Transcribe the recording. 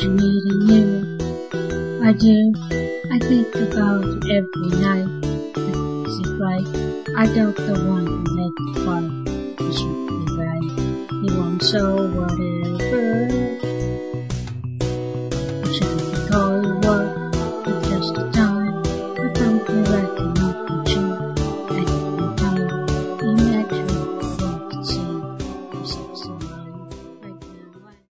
meeting you. I do. I think about you every night. Is it right? I doubt the one who made it fun. You should be right. You won't show what it